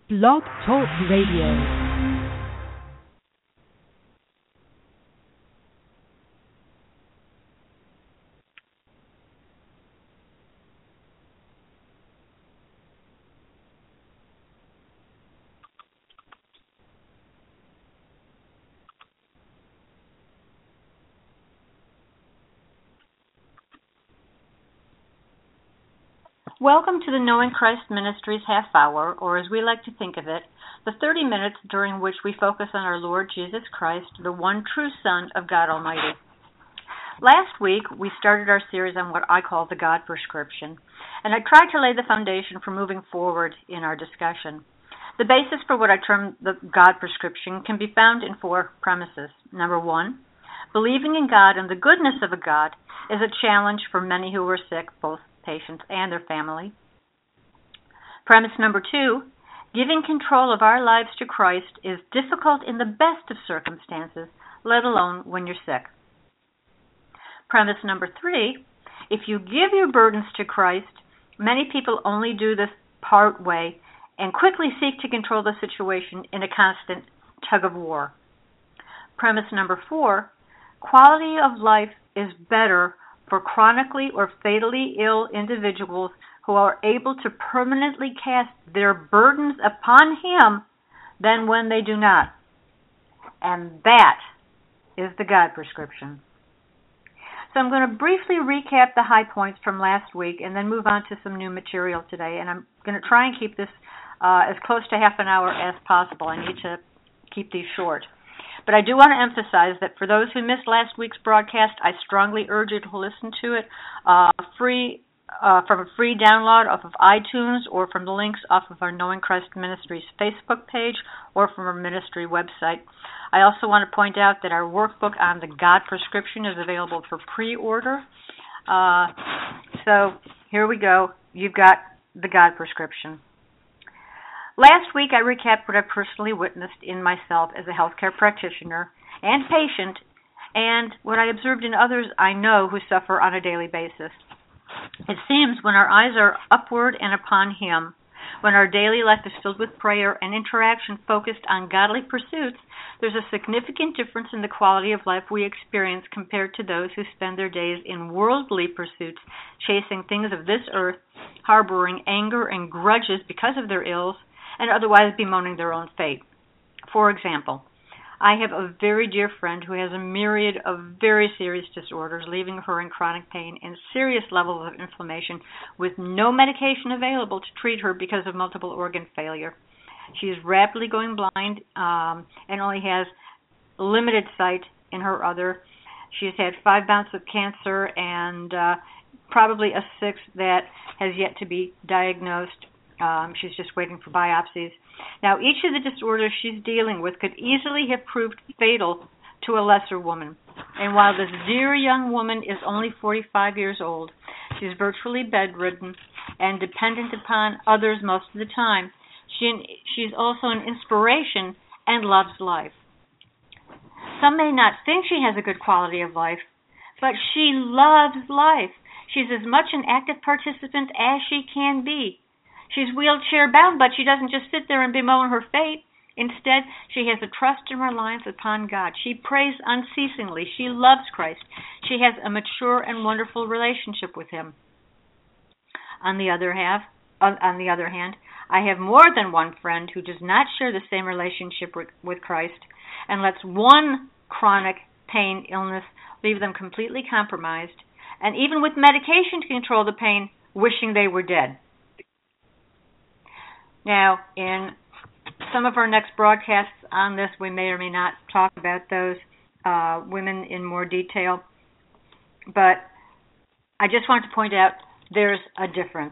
Blog Talk Radio. Welcome to the Knowing Christ Ministries half hour, or as we like to think of it, the 30 minutes during which we focus on our Lord Jesus Christ, the one true Son of God Almighty. Last week, we started our series on what I call the God prescription, and I tried to lay the foundation for moving forward in our discussion. The basis for what I term the God prescription can be found in 4 premises. Number 1, believing in God and the goodness of a God is a challenge for many who are sick, both patients and their family. Premise number 2, giving control of our lives to Christ is difficult in the best of circumstances, let alone when you're sick. Premise number 3, if you give your burdens to Christ, many people only do this part way and quickly seek to control the situation in a constant tug of war. Premise number 4, quality of life is better for chronically or fatally ill individuals who are able to permanently cast their burdens upon Him than when they do not. And that is the God prescription. So I'm going to briefly recap the high points from last week and then move on to some new material today. And I'm going to try and keep this as close to half an hour as possible. I need to keep these short. But I do want to emphasize that for those who missed last week's broadcast, I strongly urge you to listen to it from a free download off of iTunes or from the links off of our Knowing Christ Ministries Facebook page or from our ministry website. I also want to point out that our workbook on the God prescription is available for pre-order. So here we go. You've got the God prescription. Last week, I recapped what I personally witnessed in myself as a healthcare practitioner and patient, and what I observed in others I know who suffer on a daily basis. It seems when our eyes are upward and upon Him, when our daily life is filled with prayer and interaction focused on godly pursuits, there's a significant difference in the quality of life we experience compared to those who spend their days in worldly pursuits, chasing things of this earth, harboring anger and grudges because of their ills, and otherwise bemoaning their own fate. For example, I have a very dear friend who has a myriad of very serious disorders, leaving her in chronic pain and serious levels of inflammation with no medication available to treat her because of multiple organ failure. She is rapidly going blind and only has limited sight in her other. She's had 5 bouts of cancer and probably a 6th that has yet to be diagnosed. She's just waiting for biopsies. Now, each of the disorders she's dealing with could easily have proved fatal to a lesser woman. And while this dear young woman is only 45 years old, she's virtually bedridden and dependent upon others most of the time. She's also an inspiration and loves life. Some may not think she has a good quality of life, but she loves life. She's as much an active participant as she can be. She's wheelchair bound, but she doesn't just sit there and bemoan her fate. Instead, she has a trust and reliance upon God. She prays unceasingly. She loves Christ. She has a mature and wonderful relationship with Him. On the other hand, I have more than one friend who does not share the same relationship with Christ and lets one chronic pain illness leave them completely compromised, and even with medication to control the pain, wishing they were dead. Now, in some of our next broadcasts on this, we may or may not talk about those women in more detail, but I just want to point out there's a difference.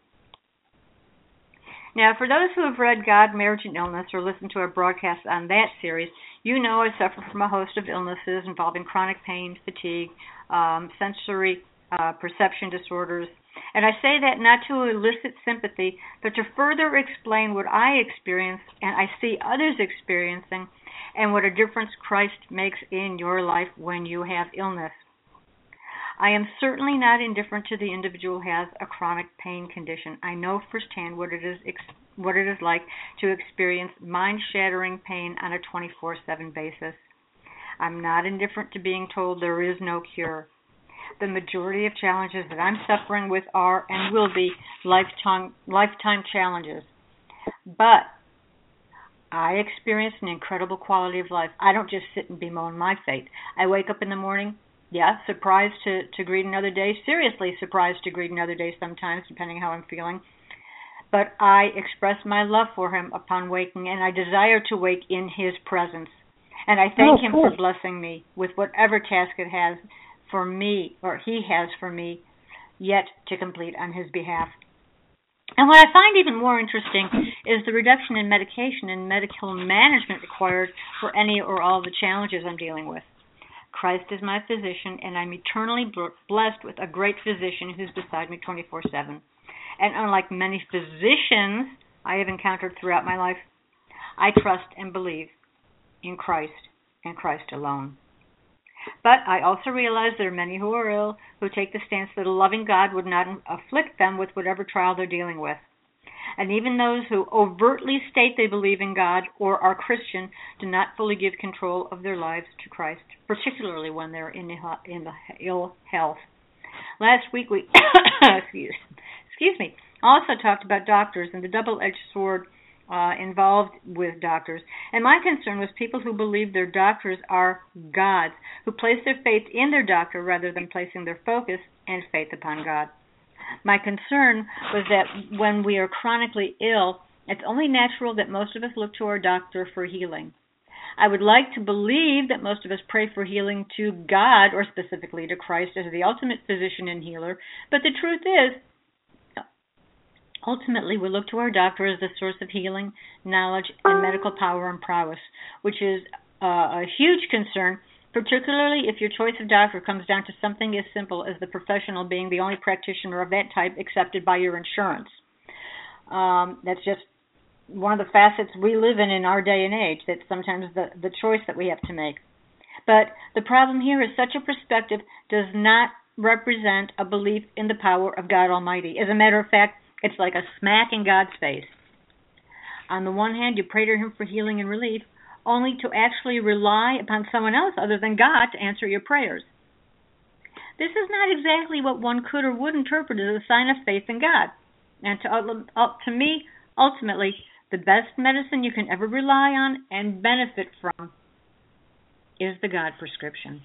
Now, for those who have read God, Marriage, and Illness or listened to our broadcasts on that series, you know I suffer from a host of illnesses involving chronic pain, fatigue, sensory perception disorders. And I say that not to elicit sympathy, but to further explain what I experience and I see others experiencing and what a difference Christ makes in your life when you have illness. I am certainly not indifferent to the individual who has a chronic pain condition. I know firsthand what it is what it is like to experience mind-shattering pain on a 24/7 basis. I'm not indifferent to being told there is no cure. The majority of challenges that I'm suffering with are and will be lifetime challenges. But I experience an incredible quality of life. I don't just sit and bemoan my fate. I wake up in the morning, surprised to greet another day, seriously surprised to greet another day sometimes, depending how I'm feeling. But I express my love for him upon waking, and I desire to wake in his presence. And I thank him for blessing me with whatever task it has for me, or he has for me, yet to complete on his behalf. And what I find even more interesting is the reduction in medication and medical management required for any or all of the challenges I'm dealing with. Christ is my physician, and I'm eternally blessed with a great physician who's beside me 24/7. And unlike many physicians I have encountered throughout my life, I trust and believe in Christ and Christ alone. But I also realize there are many who are ill who take the stance that a loving God would not afflict them with whatever trial they're dealing with. And even those who overtly state they believe in God or are Christian do not fully give control of their lives to Christ, particularly when they're in ill health. Last week we also talked about doctors and the double-edged sword involved with doctors. And my concern was people who believe their doctors are gods, who place their faith in their doctor rather than placing their focus and faith upon God. My concern was that when we are chronically ill, it's only natural that most of us look to our doctor for healing. I would like to believe that most of us pray for healing to God, or specifically to Christ as the ultimate physician and healer, but the truth is, ultimately, we look to our doctor as the source of healing, knowledge, and medical power and prowess, which is a huge concern, particularly if your choice of doctor comes down to something as simple as the professional being the only practitioner of that type accepted by your insurance. That's just one of the facets we live in our day and age. That's sometimes the choice that we have to make. But the problem here is such a perspective does not represent a belief in the power of God Almighty. As a matter of fact, it's like a smack in God's face. On the one hand, you pray to him for healing and relief, only to actually rely upon someone else other than God to answer your prayers. This is not exactly what one could or would interpret as a sign of faith in God. And to me, ultimately, the best medicine you can ever rely on and benefit from is the God prescription.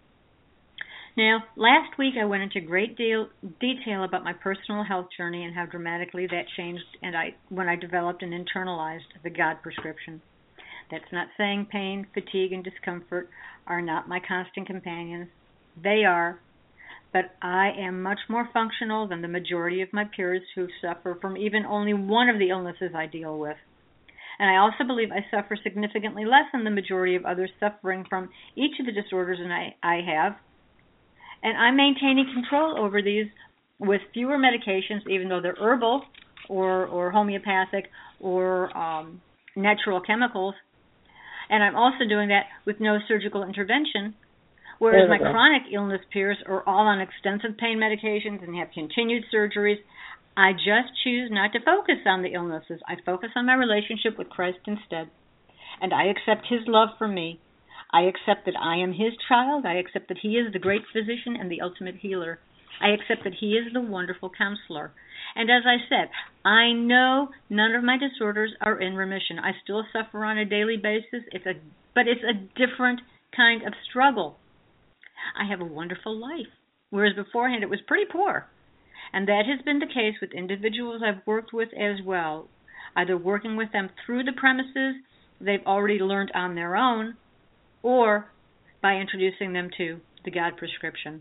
Now, last week I went into great detail about my personal health journey and how dramatically that changed when I developed and internalized the God prescription. That's not saying pain, fatigue, and discomfort are not my constant companions. They are, but I am much more functional than the majority of my peers who suffer from even only one of the illnesses I deal with. And I also believe I suffer significantly less than the majority of others suffering from each of the disorders I have. And I'm maintaining control over these with fewer medications, even though they're herbal or homeopathic or natural chemicals. And I'm also doing that with no surgical intervention, whereas my chronic illness peers are all on extensive pain medications and have continued surgeries. I just choose not to focus on the illnesses. I focus on my relationship with Christ instead. And I accept his love for me. I accept that I am his child. I accept that he is the great physician and the ultimate healer. I accept that he is the wonderful counselor. And as I said, I know none of my disorders are in remission. I still suffer on a daily basis, but it's a different kind of struggle. I have a wonderful life, whereas beforehand it was pretty poor. And that has been the case with individuals I've worked with as well, either working with them through the premises they've already learned on their own, or by introducing them to the God prescription.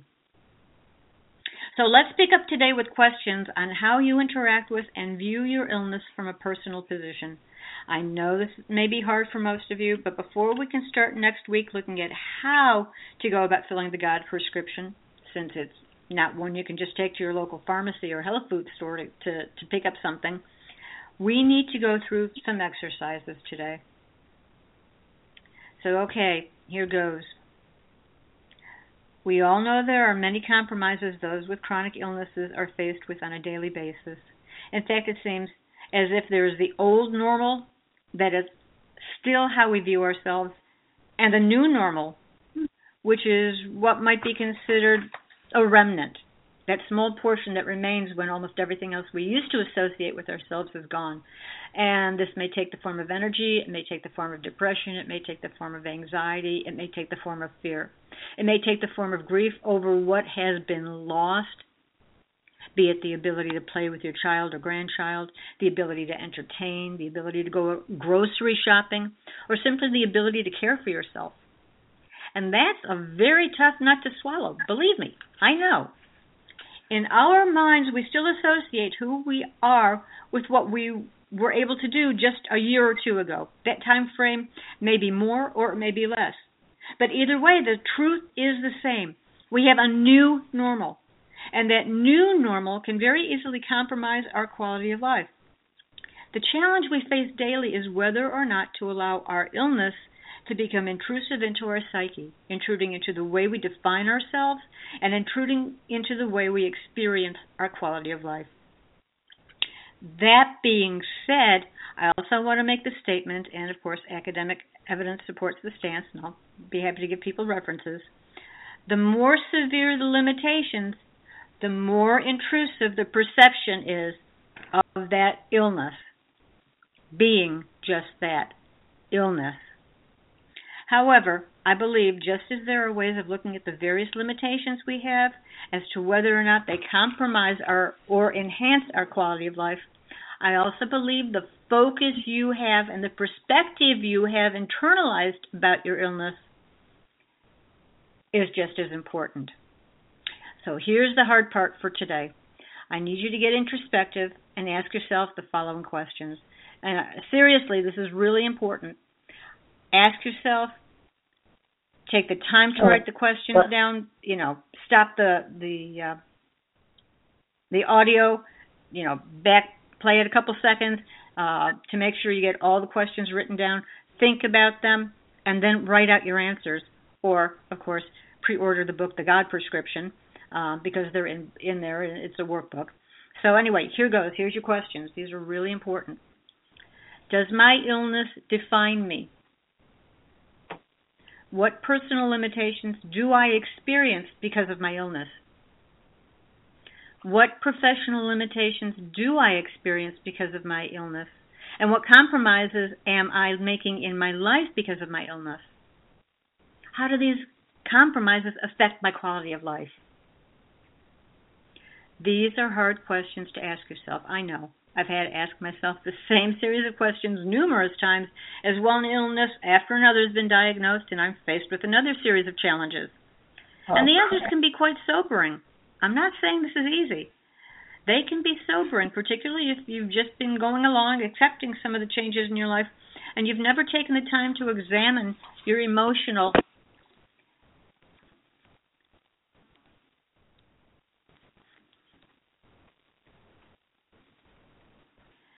So let's pick up today with questions on how you interact with and view your illness from a personal position. I know this may be hard for most of you, but before we can start next week looking at how to go about filling the God prescription, since it's not one you can just take to your local pharmacy or health food store to pick up something, we need to go through some exercises today. So, okay, here goes. We all know there are many compromises those with chronic illnesses are faced with on a daily basis. In fact, it seems as if there's the old normal that is still how we view ourselves, and the new normal, which is what might be considered a remnant, that small portion that remains when almost everything else we used to associate with ourselves is gone. And this may take the form of energy, it may take the form of depression, it may take the form of anxiety, it may take the form of fear. It may take the form of grief over what has been lost, be it the ability to play with your child or grandchild, the ability to entertain, the ability to go grocery shopping, or simply the ability to care for yourself. And that's a very tough nut to swallow. Believe me, I know. In our minds, we still associate who we are with what we were able to do just a year or two ago. That time frame may be more or it may be less. But either way, the truth is the same. We have a new normal. And that new normal can very easily compromise our quality of life. The challenge we face daily is whether or not to allow our illness to become intrusive into our psyche, intruding into the way we define ourselves and intruding into the way we experience our quality of life. That being said, I also want to make the statement, and of course academic evidence supports the stance, and I'll be happy to give people references. The more severe the limitations, the more intrusive the perception is of that illness being just that, illness. However, I believe just as there are ways of looking at the various limitations we have as to whether or not they compromise or enhance our quality of life, I also believe the focus you have and the perspective you have internalized about your illness is just as important. So here's the hard part for today. I need you to get introspective and ask yourself the following questions. And seriously, this is really important. Ask yourself, take the time to write the questions down, stop the audio, back, play it a couple seconds to make sure you get all the questions written down, think about them, and then write out your answers. Or, of course, pre-order the book, The God Prescription, because they're in there, and it's a workbook. So anyway, here goes. Here's your questions. These are really important. Does my illness define me? What personal limitations do I experience because of my illness? What professional limitations do I experience because of my illness? And what compromises am I making in my life because of my illness? How do these compromises affect my quality of life? These are hard questions to ask yourself, I know. I've had to ask myself the same series of questions numerous times as one illness after another has been diagnosed and I'm faced with another series of challenges. And the answers can be quite sobering. I'm not saying this is easy. They can be sobering, particularly if you've just been going along, accepting some of the changes in your life, and you've never taken the time to examine your emotional